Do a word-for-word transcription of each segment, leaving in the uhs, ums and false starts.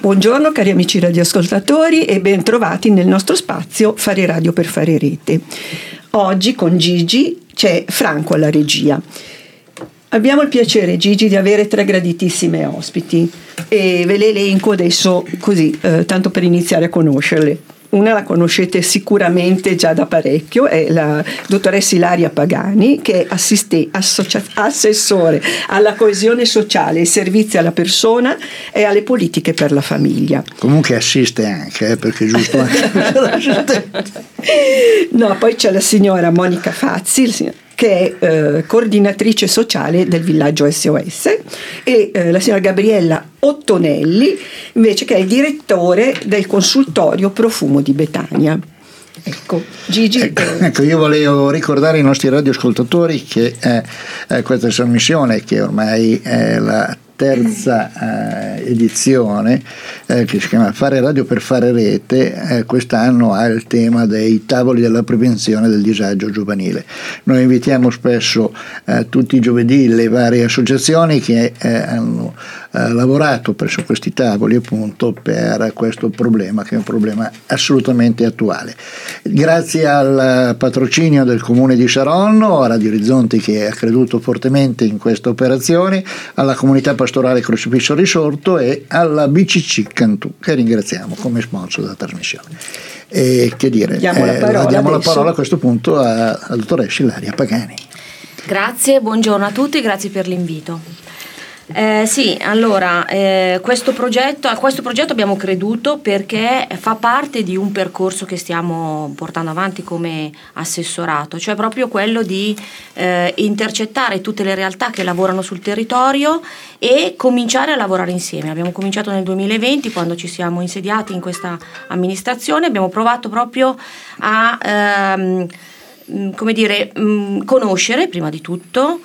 Buongiorno cari amici radioascoltatori e ben trovati nel nostro spazio Fare Radio per fare rete. Oggi con Gigi c'è Franco alla regia. Abbiamo il piacere, Gigi, di avere tre graditissime ospiti e ve le elenco adesso così, eh, tanto per iniziare a conoscerle. Una la conoscete sicuramente già da parecchio, è la dottoressa Ilaria Pagani, che è assiste, associa, assessore alla coesione sociale, ai servizi alla persona e alle politiche per la famiglia. Comunque assiste anche, eh, perché è giusto anche. No, poi c'è la signora Monica Fazzi, che è eh, coordinatrice sociale del villaggio S O S, e eh, la signora Gabriella Ottonelli invece, che è il direttore del consultorio Profumo di Betania. Ecco, Gigi. Ecco, ecco, io volevo ricordare ai nostri radioascoltatori che eh, eh, questa trasmissione, che ormai è la terza eh, edizione, eh, che si chiama Fare Radio per fare rete, eh, quest'anno ha il tema dei tavoli della prevenzione del disagio giovanile. Noi invitiamo spesso eh, tutti i giovedì le varie associazioni che eh, hanno eh, lavorato presso questi tavoli appunto per questo problema, che è un problema assolutamente attuale. Grazie al patrocinio del Comune di Saronno, a Radio Orizzonti che ha creduto fortemente in questa operazione, alla comunità pastorale Crocifisso Risorto e alla B C C Cantù, che ringraziamo come sponsor della trasmissione. E che dire, diamo la parola, eh, diamo la parola a adesso. questo punto alla dottoressa Ilaria Pagani. Grazie, buongiorno a tutti, grazie per l'invito. Eh, sì, allora, eh, questo progetto, a questo progetto abbiamo creduto perché fa parte di un percorso che stiamo portando avanti come assessorato, cioè proprio quello di eh, intercettare tutte le realtà che lavorano sul territorio e cominciare a lavorare insieme. Abbiamo cominciato nel duemilaventi, quando ci siamo insediati in questa amministrazione, abbiamo provato proprio a ehm, come dire, mh, conoscere prima di tutto,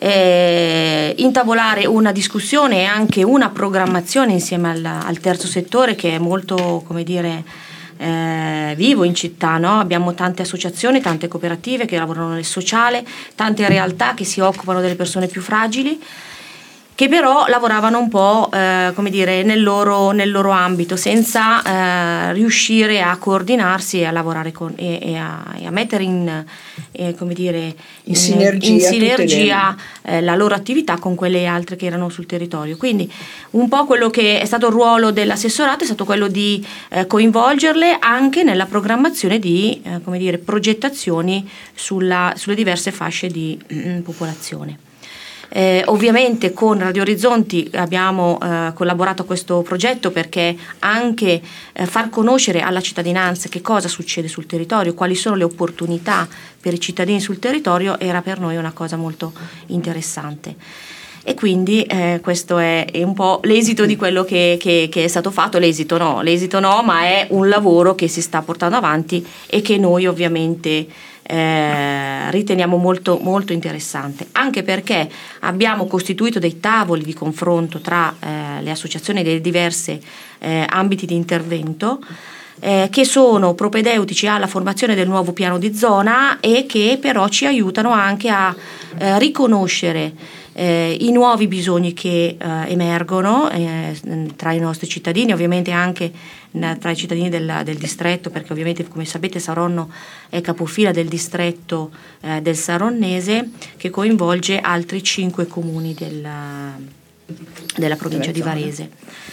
Eh, intavolare una discussione e anche una programmazione insieme al, al terzo settore, che è molto, come dire, eh, vivo in città, no? Abbiamo tante associazioni, tante cooperative che lavorano nel sociale, tante realtà che si occupano delle persone più fragili, che però lavoravano un po' eh, come dire, nel loro, nel loro ambito, senza eh, riuscire a coordinarsi e a lavorare con, e, e, a, e a mettere in, eh, come dire, in, in sinergia, in sinergia le... eh, la loro attività con quelle altre che erano sul territorio. Quindi un po' quello che è stato il ruolo dell'assessorato è stato quello di eh, coinvolgerle anche nella programmazione di eh, come dire, progettazioni sulla, sulle diverse fasce di mm, popolazione. Eh, ovviamente con Radio Orizzonti abbiamo eh, collaborato a questo progetto perché anche eh, far conoscere alla cittadinanza che cosa succede sul territorio, quali sono le opportunità per i cittadini sul territorio, era per noi una cosa molto interessante. E quindi eh, questo è, è un po' l'esito di quello che, che, che è stato fatto. L'esito no, l'esito no, ma è un lavoro che si sta portando avanti e che noi ovviamente Eh, riteniamo molto, molto interessante, anche perché abbiamo costituito dei tavoli di confronto tra eh, le associazioni dei diversi eh, ambiti di intervento eh, che sono propedeutici alla formazione del nuovo piano di zona e che però ci aiutano anche a eh, riconoscere eh, i nuovi bisogni che eh, emergono eh, tra i nostri cittadini, ovviamente anche tra i cittadini del, del distretto, perché ovviamente, come sapete, Saronno è capofila del distretto eh, del Saronnese, che coinvolge altri cinque comuni della, della provincia di Varese.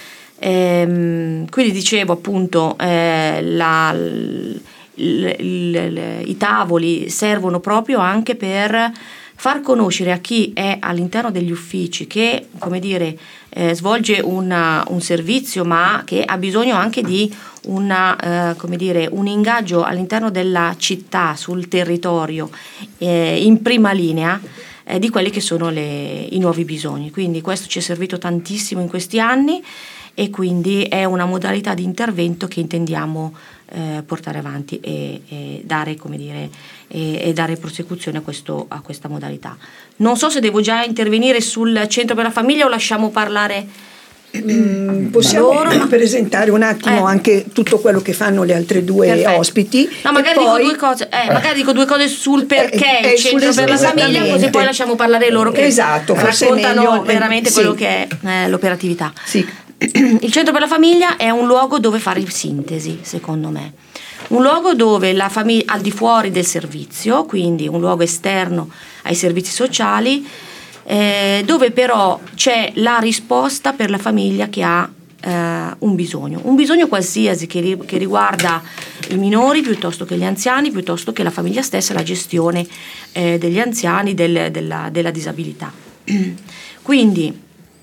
Ehm, quindi dicevo appunto eh, la, l, l, l, i tavoli servono proprio anche per far conoscere a chi è all'interno degli uffici che, come dire, eh, svolge una, un servizio, ma che ha bisogno anche di una, eh, come dire, un ingaggio all'interno della città, sul territorio, eh, in prima linea eh, di quelli che sono le, i nuovi bisogni. Quindi questo ci è servito tantissimo in questi anni e quindi è una modalità di intervento che intendiamo eh, portare avanti e, e dare, come dire, e, e dare prosecuzione a, questo, a questa modalità. Non so se devo già intervenire sul centro per la famiglia o lasciamo parlare. Mm, possiamo loro, presentare un attimo eh. anche tutto quello che fanno le altre due Perfetto. ospiti. No, magari dico poi... due cose, eh, magari dico due cose sul perché eh, eh, il centro per la famiglia, così poi lasciamo parlare loro che esatto, raccontano meglio, veramente eh, quello sì. che è eh, l'operatività. Sì. il centro per la famiglia è un luogo dove fare sintesi, secondo me. Un luogo dove la famiglia, al di fuori del servizio, quindi un luogo esterno ai servizi sociali, eh, dove però c'è la risposta per la famiglia che ha eh, un bisogno, un bisogno qualsiasi che, ri, che riguarda i minori piuttosto che gli anziani, piuttosto che la famiglia stessa, la gestione eh, degli anziani, del, della, della disabilità. Quindi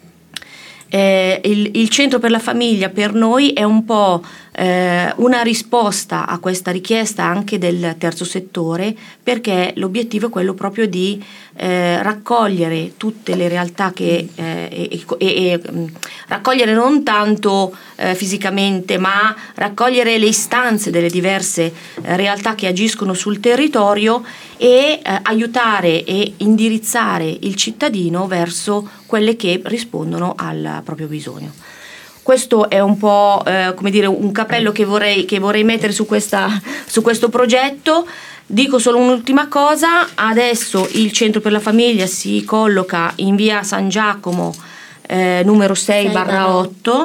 Eh, il, il centro per la famiglia per noi è un po' eh, una risposta a questa richiesta anche del terzo settore, perché l'obiettivo è quello proprio di eh, raccogliere tutte le realtà che eh, e, e, e raccogliere non tanto eh, fisicamente, ma raccogliere le istanze delle diverse eh, realtà che agiscono sul territorio e eh, aiutare e indirizzare il cittadino verso quelle che rispondono al proprio bisogno. Questo è un po' eh, come dire un cappello che vorrei, che vorrei mettere su, questa, su questo progetto. Dico solo un'ultima cosa: adesso il centro per la famiglia si colloca in via San Giacomo eh, numero sei barra otto.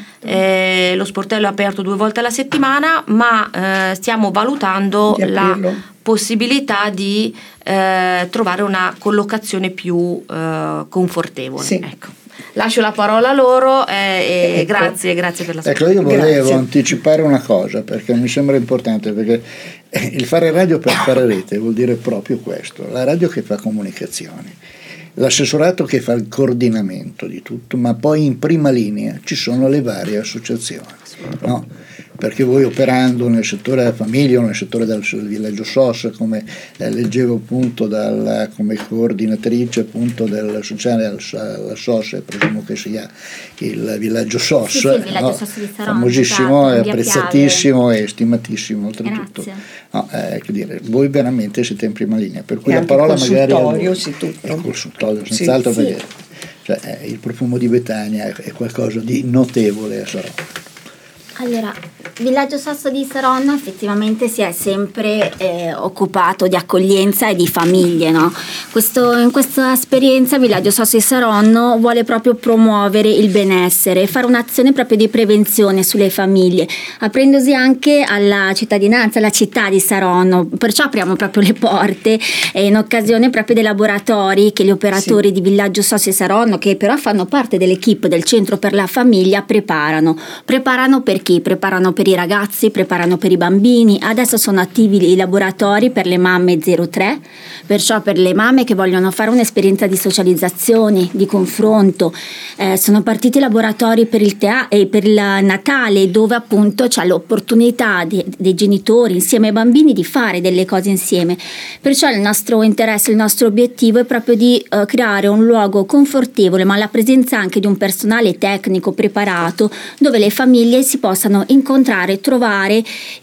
Eh, lo sportello è aperto due volte alla settimana, ma eh, stiamo valutando la possibilità di eh, trovare una collocazione più eh, confortevole. Sì. Ecco. Lascio la parola a loro eh, e ecco. grazie, grazie per la sua. Ecco, io volevo grazie. anticipare una cosa, perché mi sembra importante, perché il fare radio per fare rete vuol dire proprio questo: la radio che fa comunicazioni, l'assessorato che fa il coordinamento di tutto, ma poi in prima linea ci sono le varie associazioni, no? Perché voi, operando nel settore della famiglia o nel settore del villaggio S O S, come eh, leggevo appunto dal, come coordinatrice appunto del sociale alla S O S, presumo che sia il villaggio S O S, sì, sì, il villaggio no? S O S di Saronno, famosissimo, esatto, apprezzatissimo e stimatissimo oltretutto. Grazie. No, eh, che dire, voi veramente siete in prima linea, per cui e la parola magari consultorio, sì, tutto. il consultorio senz'altro, sì, perché cioè, eh, il profumo di Betania è, è qualcosa di notevole a Saronno. Allora, Villaggio Sasso di Saronno effettivamente si è sempre eh, occupato di accoglienza e di famiglie, no? Questo, in questa esperienza Villaggio Sasso di Saronno vuole proprio promuovere il benessere, fare un'azione proprio di prevenzione sulle famiglie, aprendosi anche alla cittadinanza, alla città di Saronno. Perciò apriamo proprio le porte eh, in occasione proprio dei laboratori che gli operatori sì. di Villaggio Sasso di Saronno, che però fanno parte dell'equipe del Centro per la Famiglia, preparano. Preparano per chi? Preparano per i ragazzi, preparano per i bambini. Adesso sono attivi i laboratori per le mamme zero tre, perciò per le mamme che vogliono fare un'esperienza di socializzazione, di confronto. Eh, sono partiti i laboratori per il, tea- e per il Natale, dove appunto c'è l'opportunità di, dei genitori insieme ai bambini di fare delle cose insieme. Perciò il nostro interesse, il nostro obiettivo è proprio di uh, creare un luogo confortevole, ma la presenza anche di un personale tecnico preparato, dove le famiglie si possono incontrare, trovare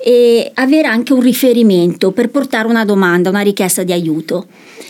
e avere anche un riferimento per portare una domanda, una richiesta di aiuto.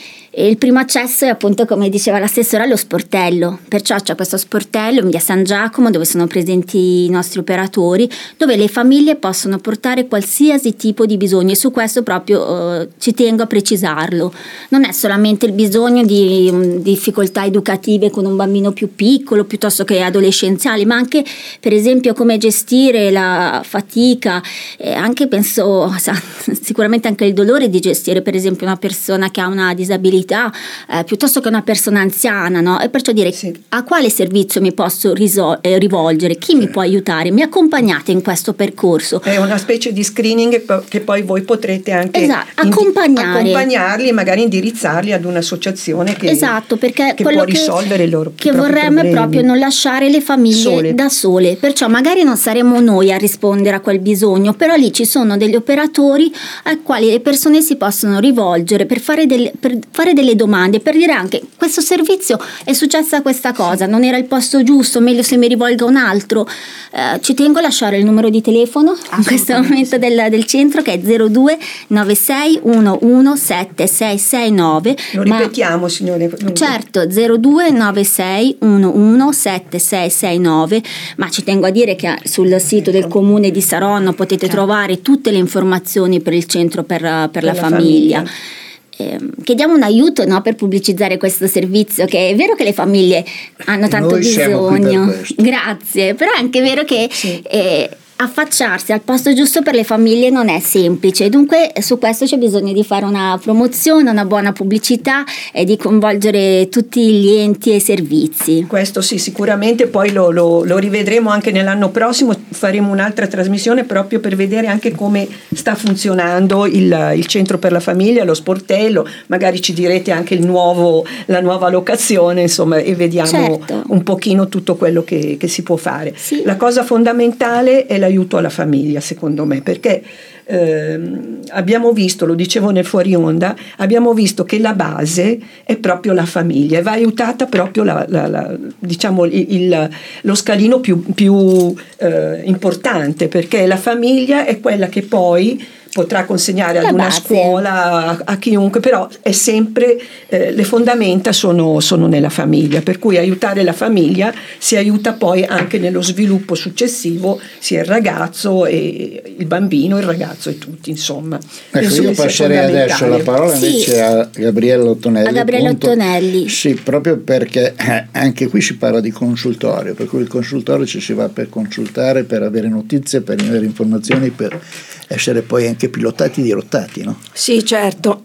E il primo accesso è appunto, come diceva l'assessora, allo sportello. Perciò c'è questo sportello in via San Giacomo, dove sono presenti i nostri operatori, dove le famiglie possono portare qualsiasi tipo di bisogno, e su questo proprio eh, ci tengo a precisarlo. Non è solamente il bisogno di um, difficoltà educative con un bambino più piccolo piuttosto che adolescenziali, ma anche per esempio come gestire la fatica, e anche penso sa, sicuramente anche il dolore di gestire per esempio una persona che ha una disabilità, Eh, piuttosto che una persona anziana, no? E perciò dire sì. a quale servizio mi posso risol- eh, rivolgere, chi sì. mi può aiutare, mi accompagnate in questo percorso. È una specie di screening che poi voi potrete anche esatto, accompagnare. indi- accompagnarli e magari indirizzarli ad un'associazione che, esatto, perché che quello può risolvere che, i loro che vorremmo è proprio non lasciare le famiglie sole. da sole, perciò magari non saremo noi a rispondere a quel bisogno, però lì ci sono degli operatori ai quali le persone si possono rivolgere per fare delle, per fare delle domande, per dire anche questo servizio è successa questa cosa, non era il posto giusto, meglio se mi rivolgo a un altro. Eh, ci tengo a lasciare il numero di telefono in questo momento del, del centro, che è zero due nove sei uno uno sette sei sei nove. Lo ripetiamo, signore? Certo, zero due nove sei uno uno sette sei sei nove, ma ci tengo a dire che sul sito del comune di Saronno potete trovare tutte le informazioni per il centro per, per, per la, la famiglia. famiglia. eh, chiediamo un aiuto, no, per pubblicizzare questo servizio, che è vero che le famiglie hanno tanto Noi siamo qui per bisogno, questo. Grazie, però è anche vero che Sì. eh, affacciarsi al posto giusto per le famiglie non è semplice, dunque su questo c'è bisogno di fare una promozione, una buona pubblicità e di coinvolgere tutti gli enti e i servizi. Questo sì, sicuramente poi lo, lo, lo rivedremo anche nell'anno prossimo, faremo un'altra trasmissione proprio per vedere anche come sta funzionando il, il centro per la famiglia, lo sportello, magari ci direte anche il nuovo, la nuova locazione, insomma, e vediamo Certo. un pochino tutto quello che, che si può fare. Sì. La cosa fondamentale è l'aiuto alla famiglia, secondo me, perché ehm, abbiamo visto, lo dicevo nel fuori onda, abbiamo visto che la base è proprio la famiglia e va aiutata proprio la, la, la, diciamo il, il, lo scalino più, più eh, importante, perché la famiglia è quella che poi potrà consegnare ad La una base. scuola, a, a chiunque, però è sempre eh, le fondamenta sono, sono nella famiglia, per cui aiutare la famiglia si aiuta poi anche nello sviluppo successivo, sia il ragazzo e il bambino, il ragazzo e tutti, insomma. Ecco, Penso io che sia passerei adesso la fondamentale. parola Sì. invece a Gabriella Ottonelli. A Gabriella appunto. Ottonelli. Sì, proprio perché eh, anche qui si parla di consultorio, per cui il consultorio ci si va per consultare, per avere notizie, per avere informazioni, per essere poi anche pilotati e dirottati, no? Sì, certo.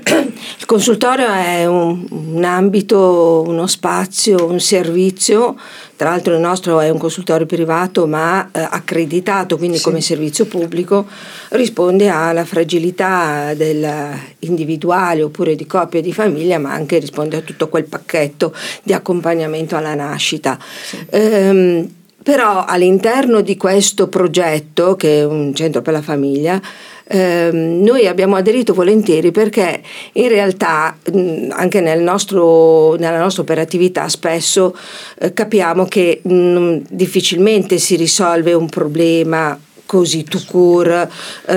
Il consultorio è un, un ambito, uno spazio, un servizio. Tra l'altro il nostro è un consultorio privato ma eh, accreditato, quindi Sì. come servizio pubblico risponde alla fragilità del individuale oppure di coppia e di famiglia, ma anche risponde a tutto quel pacchetto di accompagnamento alla nascita. Sì. Ehm, Però all'interno di questo progetto, che è un centro per la famiglia, ehm, noi abbiamo aderito volentieri perché in realtà mh, anche nel nostro, nella nostra operatività spesso eh, capiamo che mh, difficilmente si risolve un problema così tout court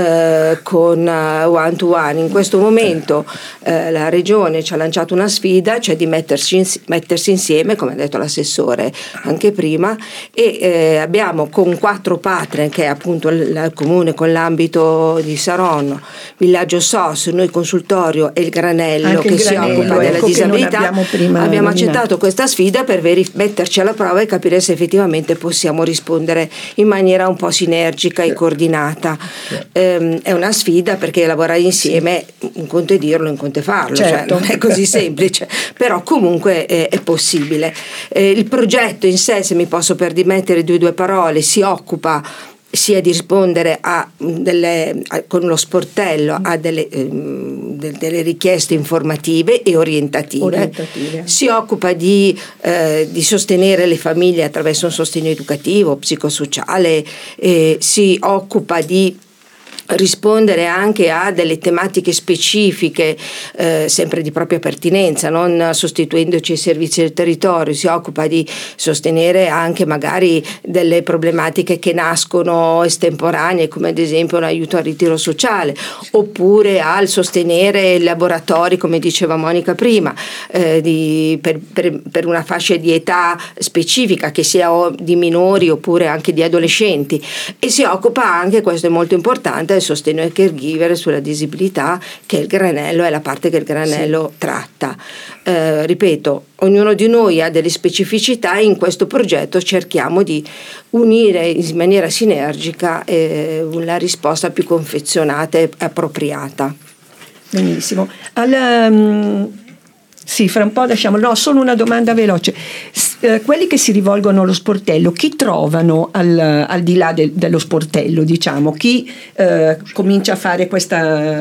eh, con uh, one to one. In questo momento eh, la regione ci ha lanciato una sfida, cioè di mettersi, ins- mettersi insieme, come ha detto l'assessore anche prima, e eh, abbiamo con quattro partner, che è appunto il, il comune con l'ambito di Saronno, Villaggio S O S, noi consultorio e il Granello, Anche che il si Granello, occupa della ecco, che non disabilità. abbiamo prima Abbiamo nominato. accettato questa sfida per veri- metterci alla prova e capire se effettivamente possiamo rispondere in maniera un po' sinergica e coordinata. Ehm, è una sfida perché lavorare insieme, un conto è dirlo, un conto è farlo, Certo. cioè non è così semplice, però comunque eh, è possibile. Eh, il progetto in sé, se mi posso permettere due due parole, si occupa sia di rispondere a delle, a, con lo sportello a delle, ehm, de, delle richieste informative e orientative, Orientative. si occupa di, eh, di sostenere le famiglie attraverso un sostegno educativo, psicosociale, eh, si occupa di rispondere anche a delle tematiche specifiche, eh, sempre di propria pertinenza, non sostituendoci ai servizi del territorio. Si occupa di sostenere anche magari delle problematiche che nascono estemporanee, come ad esempio un aiuto al ritiro sociale, oppure al sostenere laboratori, come diceva Monica prima, eh, di, per, per, per una fascia di età specifica, che sia o di minori oppure anche di adolescenti, e si occupa anche, questo è molto importante, il sostegno ai caregiver sulla disabilità, che il Granello è la parte che il Granello sì. tratta. Eh, ripeto, ognuno di noi ha delle specificità e in questo progetto cerchiamo di unire in maniera sinergica eh, la risposta più confezionata e appropriata. Benissimo. Al, um, sì, fra un po' lasciamo. No, solo una domanda veloce. S- eh, quelli che si rivolgono allo sportello, chi trovano al, al di là del, dello sportello, diciamo? Chi eh, comincia a fare questa...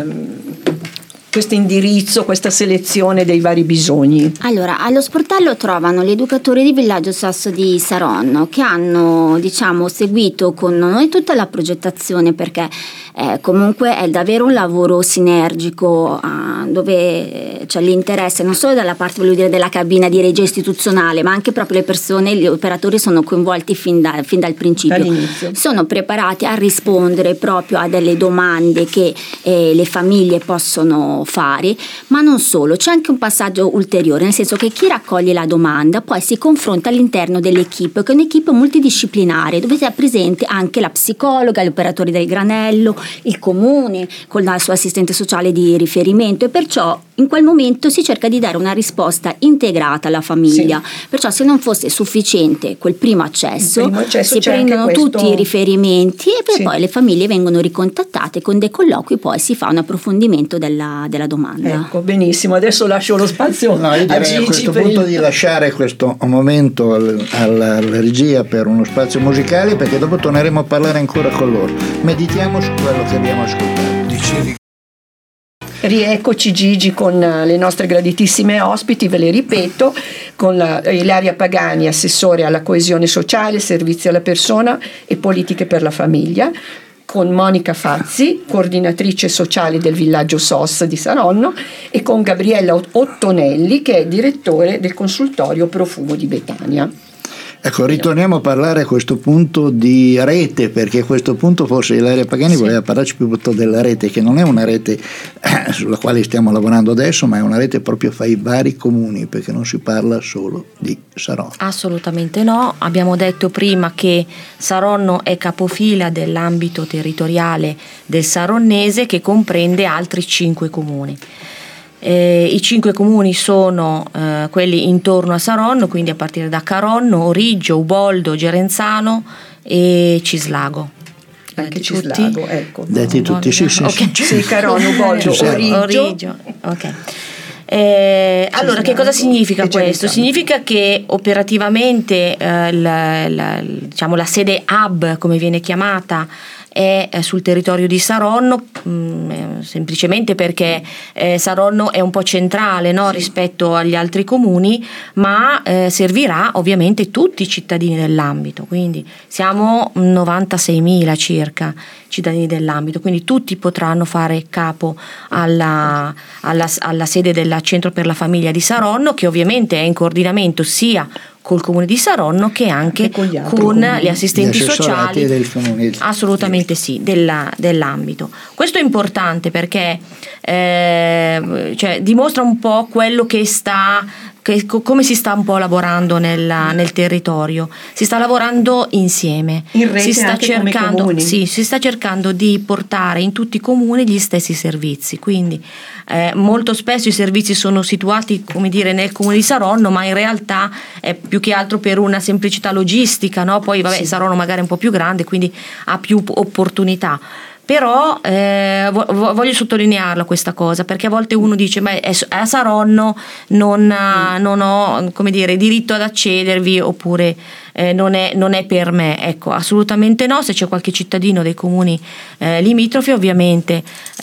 questo indirizzo, questa selezione dei vari bisogni? Allora, allo sportello trovano gli educatori di Villaggio Sasso di Saronno, che hanno, diciamo, seguito con noi tutta la progettazione, perché eh, comunque è davvero un lavoro sinergico, eh, dove c'è l'interesse non solo dalla parte, voglio dire, della cabina di regia istituzionale, ma anche proprio le persone, gli operatori sono coinvolti fin, da, fin dal principio. Dall'inizio. Sono preparati a rispondere proprio a delle domande che eh, le famiglie possono fare, ma non solo, c'è anche un passaggio ulteriore, nel senso che chi raccoglie la domanda poi si confronta all'interno dell'equipe, che è un'equipe multidisciplinare, dove sia presente anche la psicologa, gli operatori del Granello, il comune con la sua assistente sociale di riferimento, e perciò in quel momento si cerca di dare una risposta integrata alla famiglia, sì. Perciò se non fosse sufficiente quel primo accesso, primo accesso si prendono questo... tutti i riferimenti e poi, sì. Poi le famiglie vengono ricontattate con dei colloqui, poi si fa un approfondimento della, della domanda. Ecco, benissimo, adesso lascio lo spazio no, io direi a, a questo punto il... di lasciare questo momento al, alla, alla regia per uno spazio musicale, perché dopo torneremo a parlare ancora con loro. Meditiamo su quello che abbiamo ascoltato. Dicevi. Rieccoci Gigi con le nostre graditissime ospiti, ve le ripeto, con la, Ilaria Pagani, assessore alla coesione sociale, servizi alla persona e politiche per la famiglia, con Monica Fazzi, coordinatrice sociale del villaggio S O S di Saronno, e con Gabriella Ottonelli, che è direttore del consultorio Profumo di Betania. Ecco, ritorniamo a parlare a questo punto di rete, perché a questo punto forse Ilaria Pagani sì. voleva parlarci più della rete, che non è una rete eh, sulla quale stiamo lavorando adesso, ma è una rete proprio fra i vari comuni, perché non si parla solo di Saronno. Assolutamente no, abbiamo detto prima che Saronno è capofila dell'ambito territoriale del saronnese, che comprende altri cinque comuni. Eh, I cinque comuni sono eh, quelli intorno a Saronno, quindi a partire da Caronno, Origgio, Uboldo, Gerenzano e Cislago. Anche Cislago, ecco. Detti tutti, sì, sì. Okay. Sì, Caronno, Uboldo, Origgio. Origgio. Ok. Eh, allora, che cosa significa questo? Significa che operativamente eh, la, la, diciamo, la sede hub, come viene chiamata, è sul territorio di Saronno, mh, semplicemente perché eh, Saronno è un po' centrale, no, sì. rispetto agli altri comuni, ma eh, servirà ovviamente tutti i cittadini dell'ambito, quindi siamo novantaseimila circa cittadini dell'ambito, quindi tutti potranno fare capo alla, alla, alla sede del Centro per la Famiglia di Saronno, che ovviamente è in coordinamento sia col comune di Saronno che anche, anche con, gli, con gli assistenti gli sociali del comune. Assolutamente sì, della, dell'ambito. Questo è importante perché eh, cioè, dimostra un po' quello che sta che, come si sta un po' lavorando nella, nel territorio. Si sta lavorando insieme, in rete si sta anche cercando, come sì, si sta cercando di portare in tutti i comuni gli stessi servizi, quindi eh, molto spesso i servizi sono situati, come dire, nel comune di Saronno, ma in realtà è più che altro per una semplicità logistica, no? Poi vabbè, sì. Saronno magari è un po' più grande, quindi ha più opportunità. Però eh, voglio sottolinearla questa cosa, perché a volte uno dice ma a Saronno non, non ho, come dire, diritto ad accedervi, oppure eh, non, è, non è per me. Ecco, assolutamente no. Se c'è qualche cittadino dei comuni eh, limitrofi, ovviamente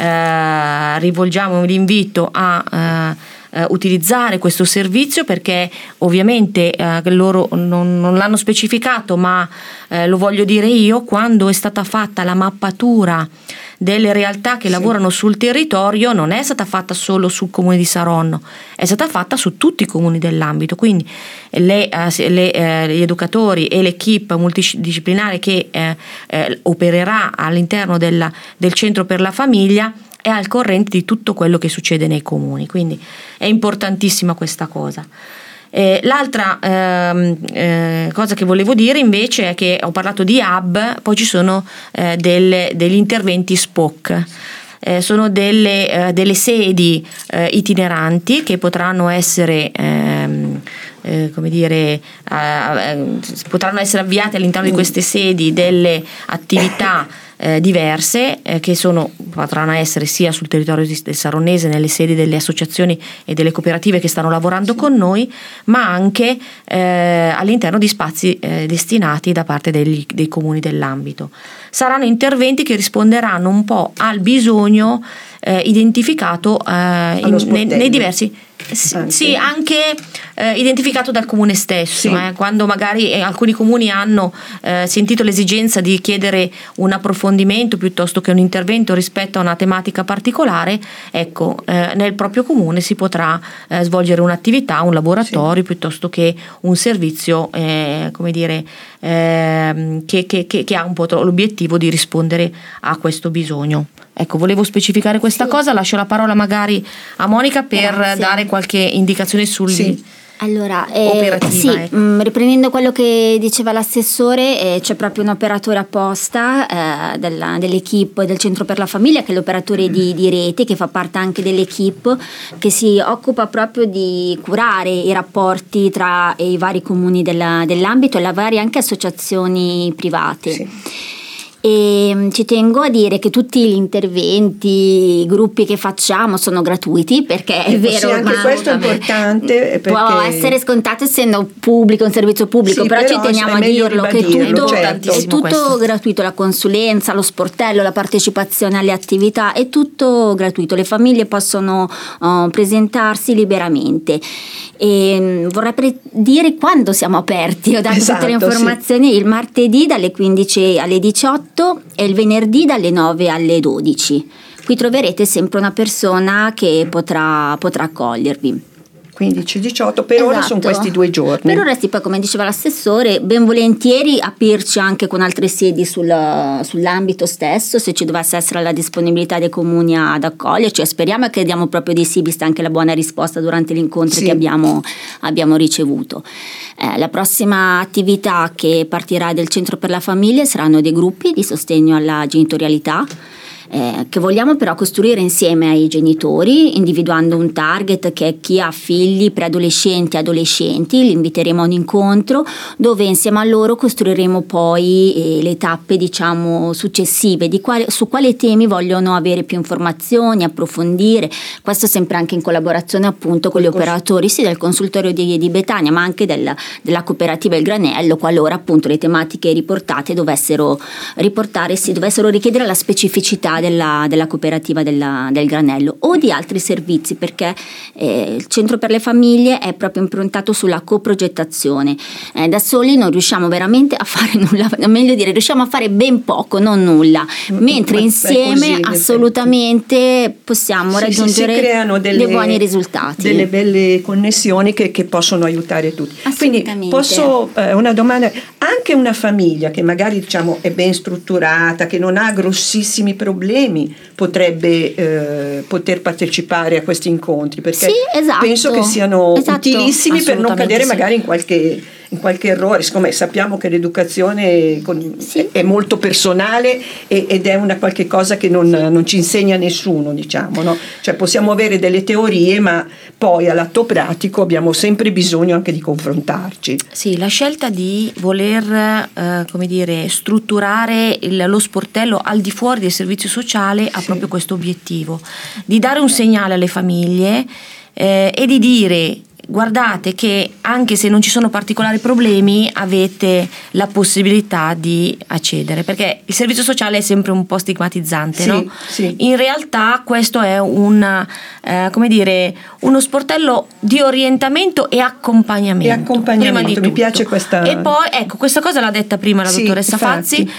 eh, rivolgiamo l'invito a eh, Uh, utilizzare questo servizio, perché ovviamente uh, loro non, non l'hanno specificato, ma uh, lo voglio dire io: quando è stata fatta la mappatura delle realtà che sì. lavorano sul territorio, non è stata fatta solo sul comune di Saronno, è stata fatta su tutti i comuni dell'ambito, quindi le, uh, le, uh, gli educatori e l'equipe multidisciplinare che uh, uh, opererà all'interno della, del centro per la famiglia è al corrente di tutto quello che succede nei comuni, quindi è importantissima questa cosa. Eh, l'altra ehm, eh, cosa che volevo dire invece è che ho parlato di hub, poi ci sono eh, delle, degli interventi S P O C. Eh, sono delle, eh, delle sedi eh, itineranti che potranno essere ehm, eh, come dire eh, potranno essere avviate all'interno di queste sedi delle attività eh, diverse eh, che sono, potranno essere sia sul territorio del Saronnese, nelle sedi delle associazioni e delle cooperative che stanno lavorando con noi, ma anche eh, all'interno di spazi eh, destinati da parte degli, dei comuni dell'ambito. Saranno interventi che risponderanno un po' al bisogno eh, identificato eh, in, nei, nei diversi sì, anche, sì, anche eh, identificato dal comune stesso, sì. eh, quando magari eh, alcuni comuni hanno eh, sentito l'esigenza di chiedere un approfondimento piuttosto che un intervento rispetto a una tematica particolare, ecco, eh, nel proprio comune si potrà eh, svolgere un'attività, un laboratorio, sì. piuttosto che un servizio eh, come dire eh, che, che, che, che ha un po' l'obiettivo di rispondere a questo bisogno. Ecco, volevo specificare questa sì. cosa, lascio la parola magari a Monica per Grazie. dare qualche indicazione sul... Sì. Allora, eh, operativa, sì, ecco. mh, riprendendo quello che diceva l'assessore, eh, c'è proprio un operatore apposta eh, della, dell'equipe del Centro per la Famiglia, che è l'operatore di, di rete, che fa parte anche dell'equipe, che si occupa proprio di curare i rapporti tra i vari comuni della, dell'ambito e le varie anche associazioni private. Sì. E ci tengo a dire che tutti gli interventi, i gruppi che facciamo sono gratuiti, perché è vero, sì, anche ma questo è importante, perché può essere scontato essendo pubblico, un servizio pubblico, sì, però, però ci teniamo è a meglio dirlo che ribadirlo, tutto, certo. è tutto questo. gratuito, la consulenza, lo sportello, la partecipazione alle attività, è tutto gratuito, le famiglie possono uh, presentarsi liberamente. E vorrei pre- dire quando siamo aperti, ho dato Esatto, tutte le informazioni, sì. Il martedì dalle quindici alle diciotto e il venerdì dalle nove alle dodici. Qui troverete sempre una persona che potrà, potrà accogliervi. quindici diciotto per ora Esatto. sono questi due giorni. Per ora sì, poi come diceva l'assessore, ben volentieri aprirci anche con altre sedi sul, sull'ambito stesso, se ci dovesse essere la disponibilità dei comuni ad accoglierci, e speriamo e crediamo proprio di sì, vista anche la buona risposta durante gli incontri sì. che abbiamo, abbiamo ricevuto. Eh, la prossima attività che partirà del Centro per la Famiglia saranno dei gruppi di sostegno alla genitorialità, Eh, che vogliamo però costruire insieme ai genitori, individuando un target che è chi ha figli preadolescenti e adolescenti. Li inviteremo a un incontro dove insieme a loro costruiremo poi eh, le tappe, diciamo, successive di quale, su quali temi vogliono avere più informazioni, approfondire, questo sempre anche in collaborazione appunto con gli operatori sì, del consultorio di, di Betania, ma anche della, della cooperativa Il Granello, qualora appunto le tematiche riportate dovessero riportare, sì, dovessero richiedere la specificità Della, della cooperativa della, del Granello o di altri servizi, perché eh, il Centro per le Famiglie è proprio improntato sulla coprogettazione. Eh, da soli non riusciamo veramente a fare nulla, meglio dire riusciamo a fare ben poco, non nulla, mentre insieme così, assolutamente possiamo sì, raggiungere si, si creano delle, dei buoni risultati, delle belle connessioni che, che possono aiutare tutti. Quindi posso eh, una domanda, anche una famiglia che magari diciamo è ben strutturata, che non ha grossissimi problemi, potrebbe eh, poter partecipare a questi incontri, perché sì, esatto, penso che siano esatto, utilissimi per non cadere sì. magari in qualche, in qualche errore, siccome sappiamo che l'educazione con, sì. è molto personale e, ed è una qualche cosa che non, non ci insegna nessuno, diciamo, no? Cioè possiamo avere delle teorie, ma poi all'atto pratico abbiamo sempre bisogno anche di confrontarci. Sì, la scelta di voler eh, come dire, strutturare il, lo sportello al di fuori del servizio sociale ha sì. proprio questo obiettivo, di dare un segnale alle famiglie eh, e di dire: guardate che anche se non ci sono particolari problemi avete la possibilità di accedere, perché il servizio sociale è sempre un po' stigmatizzante, sì, no? Sì. In realtà questo è un, eh, come dire, uno sportello di orientamento e accompagnamento. E accompagnamento, prima di mi tutto. piace questa. E poi ecco, questa cosa l'ha detta prima la Sì, dottoressa infatti. Fazzi.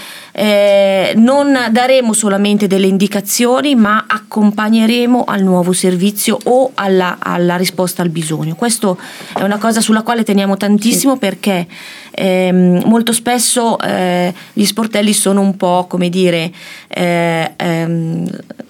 Eh, non daremo solamente delle indicazioni, ma accompagneremo al nuovo servizio o alla, alla risposta al bisogno. Questo è una cosa sulla quale teniamo tantissimo, sì. perché ehm, molto spesso eh, gli sportelli sono un po', come dire, eh, ehm,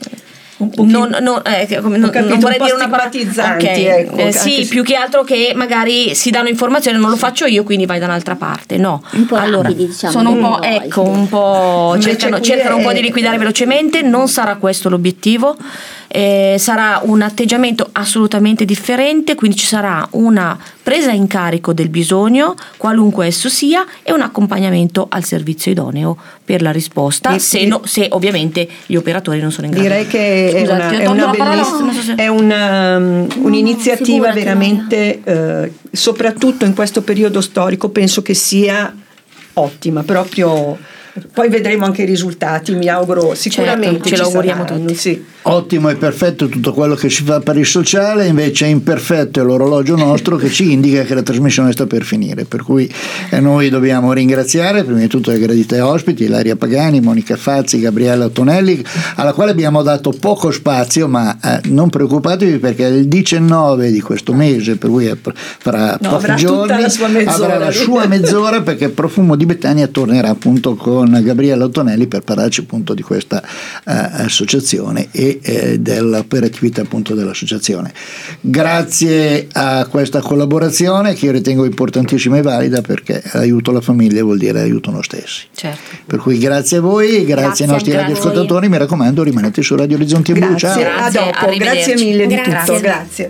un pochino, non, non, eh, come, non, capito, non vorrei un po' dire una parola, stigmatizzanti, okay. ecco, eh, sì, se... più che altro che magari si danno informazioni, non lo faccio io, quindi vai da un'altra parte. No, un po' allora rapidi, diciamo, sono un po', ecco, un po' cercano, cercano un po' di liquidare velocemente. Non sarà questo l'obiettivo. Eh, sarà un atteggiamento assolutamente differente, quindi ci sarà una presa in carico del bisogno, qualunque esso sia, e un accompagnamento al servizio idoneo per la risposta, e, se, e, no, se ovviamente gli operatori non sono in grado. Direi che Scusa, è una, è una bellissima, so se... è una, um, un'iniziativa no, veramente, eh, soprattutto in questo periodo storico, penso che sia ottima, proprio. Poi vedremo anche i risultati, mi auguro sicuramente. Certo, ce lo auguriamo saranno, tutti. Sì. Ottimo e perfetto tutto quello che si fa per il sociale, invece è imperfetto è l'orologio nostro che ci indica che la trasmissione sta per finire, per cui eh, noi dobbiamo ringraziare prima di tutto le gradite ospiti, Ilaria Pagani, Monica Fazzi, Gabriella Tonelli, alla quale abbiamo dato poco spazio, ma eh, non preoccupatevi perché il diciannove di questo mese, per cui fra no, pochi avrà giorni tutta la sua mezz'ora, avrà la sua mezz'ora, perché Profumo di Betania tornerà appunto con con Gabriella Ottonelli per parlarci appunto di questa eh, associazione e eh, dell'operatività appunto dell'associazione. Grazie a questa collaborazione che io ritengo importantissima e valida, perché aiuto la famiglia vuol dire aiuto noi stessi. Certo. Per cui grazie a voi, grazie, grazie ai nostri radioascoltatori, mi raccomando rimanete su Radio Orizzonti Blu. Grazie, Ciao. a dopo, grazie mille di Grazie. tutto, grazie.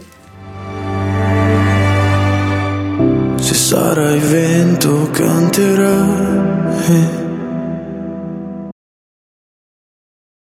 Se sarai vento canterai